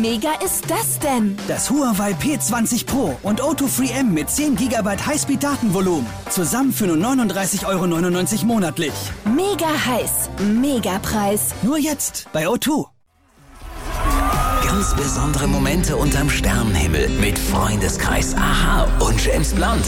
mega ist das denn? Das Huawei P20 Pro und O2 Free M mit 10 GB Highspeed-Datenvolumen. Zusammen für nur 39,99 € monatlich. Mega heiß, mega Preis. Nur jetzt bei O2. Ganz besondere Momente unterm Sternenhimmel mit Freundeskreis Aha und James Blunt.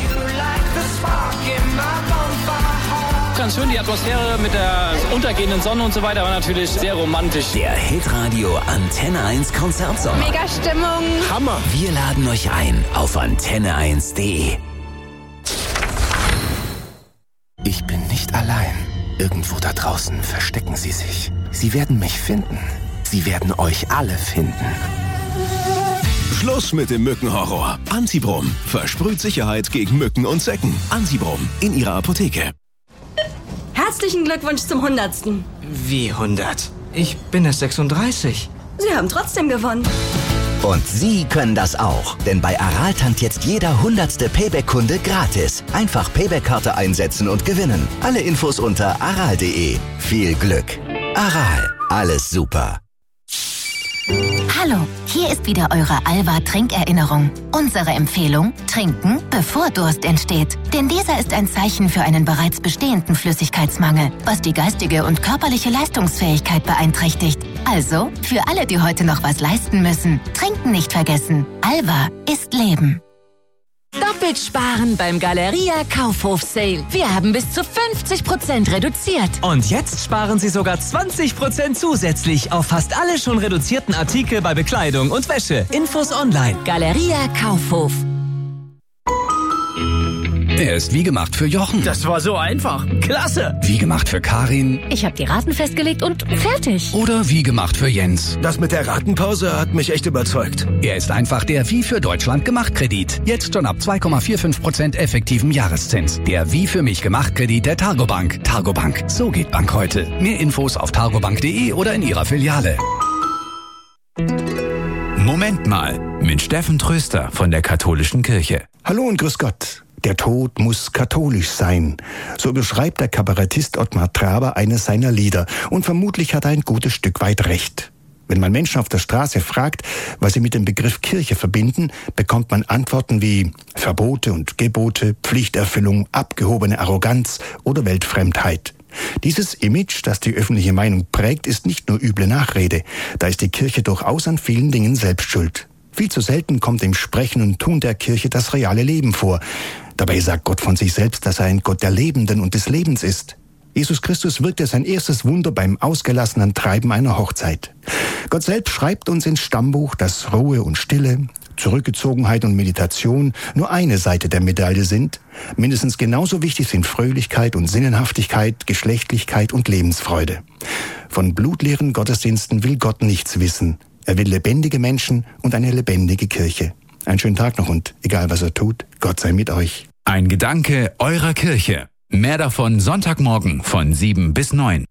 Ganz schön die Atmosphäre mit der untergehenden Sonne und so weiter, aber natürlich sehr romantisch. Der Hitradio Antenne 1 Konzertsommer. Mega Stimmung. Hammer. Wir laden euch ein auf antenne1.de. Ich bin nicht allein. Irgendwo da draußen verstecken sie sich. Sie werden mich finden. Sie werden euch alle finden. Schluss mit dem Mückenhorror. Antibrom versprüht Sicherheit gegen Mücken und Zecken. Antibrom in Ihrer Apotheke. Herzlichen Glückwunsch zum 100. Wie 100? Ich bin erst 36. Sie haben trotzdem gewonnen. Und Sie können das auch, denn bei Aral tankt jetzt jeder 100. Payback-Kunde gratis. Einfach Payback-Karte einsetzen und gewinnen. Alle Infos unter aral.de. Viel Glück. Aral, alles super. Hallo, hier ist wieder eure Alva-Trinkerinnerung. Unsere Empfehlung: Trinken, bevor Durst entsteht. Denn dieser ist ein Zeichen für einen bereits bestehenden Flüssigkeitsmangel, was die geistige und körperliche Leistungsfähigkeit beeinträchtigt. Also, für alle, die heute noch was leisten müssen, Trinken nicht vergessen. Alva ist Leben. Doppelt sparen beim Galeria Kaufhof Sale. Wir haben bis zu 50% reduziert. Und jetzt sparen Sie sogar 20% zusätzlich auf fast alle schon reduzierten Artikel bei Bekleidung und Wäsche. Infos online. Galeria Kaufhof. Er ist wie gemacht für Jochen. Das war so einfach. Klasse. Wie gemacht für Karin. Ich habe die Raten festgelegt und fertig. Oder wie gemacht für Jens. Das mit der Ratenpause hat mich echt überzeugt. Er ist einfach der Wie für Deutschland gemacht Kredit. Jetzt schon ab 2,45% effektivem Jahreszins. Der Wie für mich gemacht Kredit der Targobank. Targobank. So geht Bank heute. Mehr Infos auf targobank.de oder in Ihrer Filiale. Moment mal. Mit Steffen Tröster von der Katholischen Kirche. Hallo und grüß Gott. Der Tod muss katholisch sein. So beschreibt der Kabarettist Ottmar Traber eines seiner Lieder. Und vermutlich hat er ein gutes Stück weit recht. Wenn man Menschen auf der Straße fragt, was sie mit dem Begriff Kirche verbinden, bekommt man Antworten wie Verbote und Gebote, Pflichterfüllung, abgehobene Arroganz oder Weltfremdheit. Dieses Image, das die öffentliche Meinung prägt, ist nicht nur üble Nachrede. Da ist die Kirche durchaus an vielen Dingen selbst schuld. Viel zu selten kommt im Sprechen und Tun der Kirche das reale Leben vor. Dabei sagt Gott von sich selbst, dass er ein Gott der Lebenden und des Lebens ist. Jesus Christus wirkte sein erstes Wunder beim ausgelassenen Treiben einer Hochzeit. Gott selbst schreibt uns ins Stammbuch, dass Ruhe und Stille, Zurückgezogenheit und Meditation nur eine Seite der Medaille sind. Mindestens genauso wichtig sind Fröhlichkeit und Sinnenhaftigkeit, Geschlechtlichkeit und Lebensfreude. Von blutleeren Gottesdiensten will Gott nichts wissen. Er will lebendige Menschen und eine lebendige Kirche. Einen schönen Tag noch und egal was er tut, Gott sei mit euch. Ein Gedanke eurer Kirche. Mehr davon Sonntagmorgen von 7 bis 9.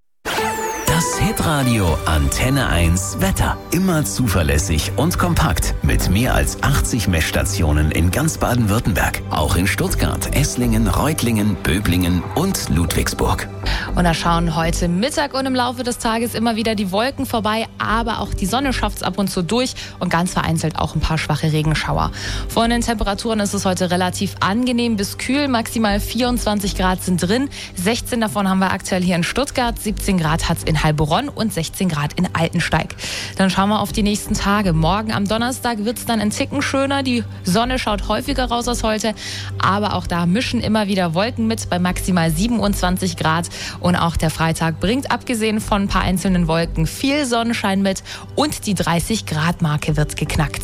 Das Hitradio Antenne 1 Wetter. Immer zuverlässig und kompakt mit mehr als 80 Messstationen in ganz Baden-Württemberg. Auch in Stuttgart, Esslingen, Reutlingen, Böblingen und Ludwigsburg. Und da schauen heute Mittag und im Laufe des Tages immer wieder die Wolken vorbei, aber auch die Sonne schafft es ab und zu durch und ganz vereinzelt auch ein paar schwache Regenschauer. Von den Temperaturen ist es heute relativ angenehm bis kühl, maximal 24 Grad sind drin, 16 davon haben wir aktuell hier in Stuttgart, 17 Grad hat es in Heilbronn und 16 Grad in Altensteig. Dann schauen wir auf die nächsten Tage. Morgen am Donnerstag wird es dann ein Ticken schöner, die Sonne schaut häufiger raus als heute, aber auch da mischen immer wieder Wolken mit bei maximal 27 Grad. Und auch der Freitag bringt, abgesehen von ein paar einzelnen Wolken, viel Sonnenschein mit und die 30-Grad-Marke wird geknackt.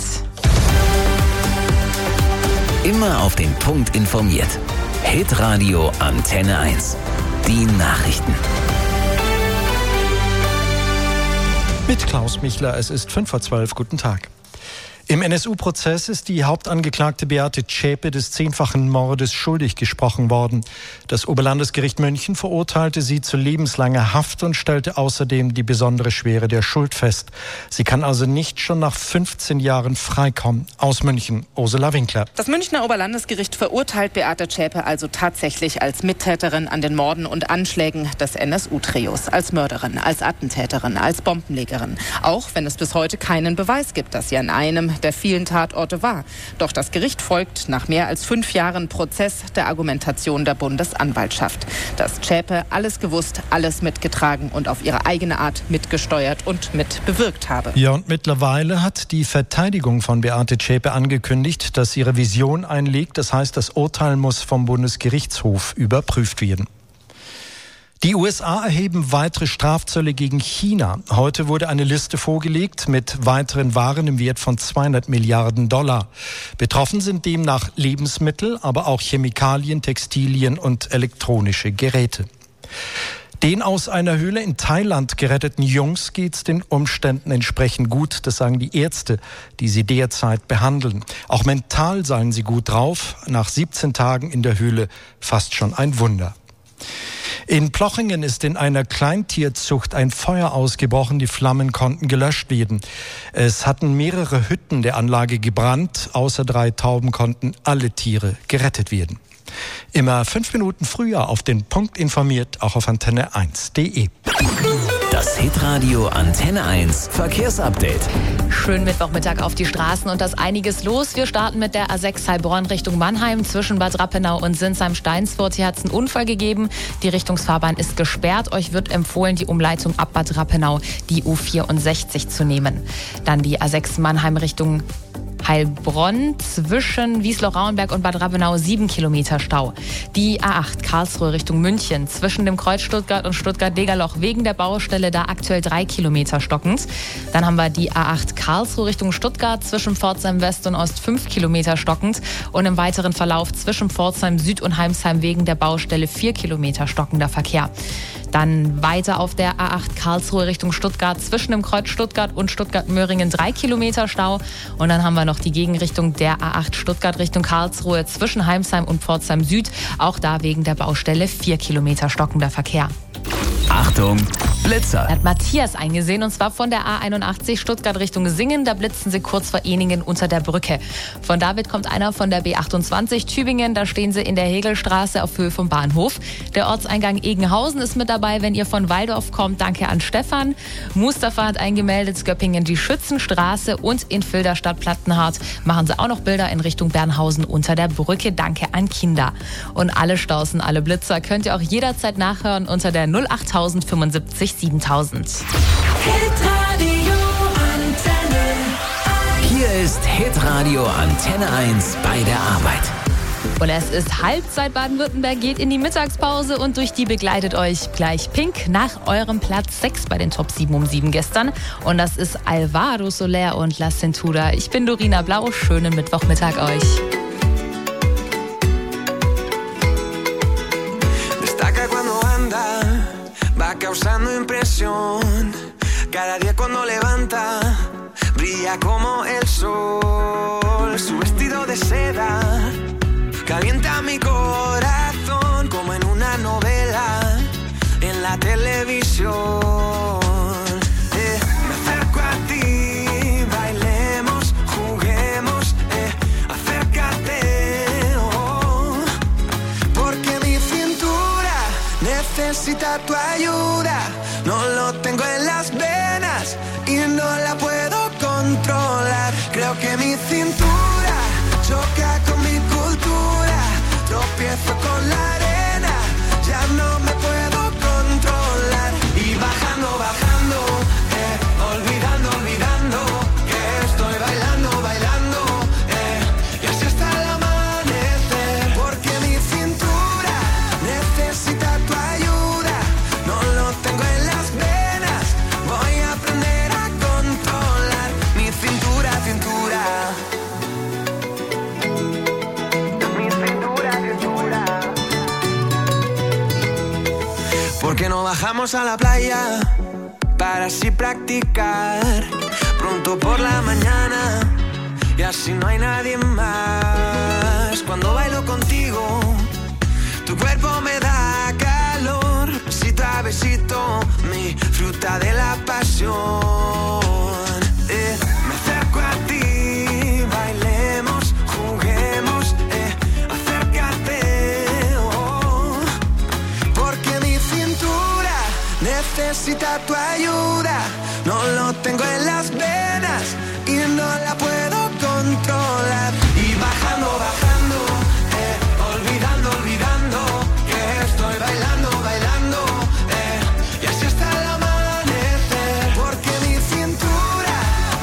Immer auf den Punkt informiert. Hitradio Antenne 1. Die Nachrichten. Mit Klaus Michler, es ist 11:05. Guten Tag. Im NSU-Prozess ist die Hauptangeklagte Beate Zschäpe des 10-fachen Mordes schuldig gesprochen worden. Das Oberlandesgericht München verurteilte sie zu lebenslanger Haft und stellte außerdem die besondere Schwere der Schuld fest. Sie kann also nicht schon nach 15 Jahren freikommen. Aus München, Ursula Winkler. Das Münchner Oberlandesgericht verurteilt Beate Zschäpe also tatsächlich als Mittäterin an den Morden und Anschlägen des NSU-Trios, als Mörderin, als Attentäterin, als Bombenlegerin. Auch wenn es bis heute keinen Beweis gibt, dass sie an einem der vielen Tatorte war. Doch das Gericht folgt nach mehr als 5 Jahren Prozess der Argumentation der Bundesanwaltschaft. Dass Zschäpe alles gewusst, alles mitgetragen und auf ihre eigene Art mitgesteuert und mitbewirkt habe. Ja, und mittlerweile hat die Verteidigung von Beate Zschäpe angekündigt, dass ihre Vision einlegt. Das heißt, das Urteil muss vom Bundesgerichtshof überprüft werden. Die USA erheben weitere Strafzölle gegen China. Heute wurde eine Liste vorgelegt mit weiteren Waren im Wert von $200 Milliarden. Betroffen sind demnach Lebensmittel, aber auch Chemikalien, Textilien und elektronische Geräte. Den aus einer Höhle in Thailand geretteten Jungs geht's den Umständen entsprechend gut. Das sagen die Ärzte, die sie derzeit behandeln. Auch mental seien sie gut drauf. Nach 17 Tagen in der Höhle fast schon ein Wunder. In Plochingen ist in einer Kleintierzucht ein Feuer ausgebrochen. Die Flammen konnten gelöscht werden. Es hatten mehrere Hütten der Anlage gebrannt. Außer 3 Tauben konnten alle Tiere gerettet werden. Immer 5 Minuten früher auf den Punkt informiert, auch auf antenne1.de. Das Hitradio Antenne 1 Verkehrsupdate. Schönen Mittwochmittag auf die Straßen und da ist einiges los. Wir starten mit der A6 Heilbronn Richtung Mannheim zwischen Bad Rappenau und Sinsheim-Steinsfurt. Hier hat es einen Unfall gegeben. Die Richtungsfahrbahn ist gesperrt. Euch wird empfohlen, die Umleitung ab Bad Rappenau, die U64 zu nehmen. Dann die A6 Mannheim Richtung Heilbronn zwischen Wiesloch-Rauenberg und Bad Rappenau 7 Kilometer Stau. Die A8 Karlsruhe Richtung München zwischen dem Kreuz Stuttgart und Stuttgart-Degerloch wegen der Baustelle da aktuell 3 Kilometer stockend. Dann haben wir die A8 Karlsruhe Richtung Stuttgart zwischen Pforzheim West und Ost 5 Kilometer stockend und im weiteren Verlauf zwischen Pforzheim Süd und Heimsheim wegen der Baustelle 4 Kilometer stockender Verkehr. Dann weiter auf der A8 Karlsruhe Richtung Stuttgart zwischen dem Kreuz Stuttgart und Stuttgart-Möhringen 3 Kilometer Stau. Und dann haben wir noch die Gegenrichtung der A8 Stuttgart Richtung Karlsruhe zwischen Heimsheim und Pforzheim Süd. Auch da wegen der Baustelle 4 Kilometer stockender Verkehr. Achtung, Blitzer. Hat Matthias eingesehen und zwar von der A81 Stuttgart Richtung Singen. Da blitzen sie kurz vor Eningen unter der Brücke. Von David kommt einer von der B28 Tübingen. Da stehen sie in der Hegelstraße auf Höhe vom Bahnhof. Der Ortseingang Egenhausen ist mit dabei, wenn ihr von Waldorf kommt. Danke an Stefan. Mustafa hat eingemeldet, Göppingen die Schützenstraße und in Filderstadt Plattenhardt machen sie auch noch Bilder in Richtung Bernhausen unter der Brücke. Danke an Kinder. Und alle Staus und alle Blitzer könnt ihr auch jederzeit nachhören unter der 08000 75 7000. Hier ist Hitradio Antenne 1 bei der Arbeit. Und es ist Halbzeit. Baden-Württemberg geht in die Mittagspause und durch die begleitet euch gleich Pink nach eurem Platz 6 bei den Top 7 um 7 gestern. Und das ist Alvaro Soler und La Cintura. Ich bin Dorina Blau. Schönen Mittwochmittag euch. Va causando impresión. Cada día cuando levanta, brilla como el sol. Su vestido de seda calienta mi corazón como en una novela en la televisión. Me acerco a ti, bailemos, juguemos, acércate, oh, porque mi cintura necesita tu ayuda. No lo tengo en las venas y no la puedo controlar. Creo que mi cintura choca con mi cultura. Tropiezo con la arena, ya no me puedo controlar. Y bajando, bajando, olvidando, olvidando que estoy bailando, bailando, y así hasta el amanecer. Porque mi cintura necesita tu ayuda. No lo tengo en las venas, voy a aprender a controlar mi cintura, cintura. Mi cintura, cintura. ¿Por qué no bajamos a la playa para así practicar? Pronto por la mañana y así no hay nadie más. Cuando bailo contigo, tu cuerpo me da calor, besito a besito, mi fruta de la pasión. Me acerco a ti, bailemos, juguemos, acércate, oh, porque mi cintura necesita tu ayuda, no lo tengo en las venas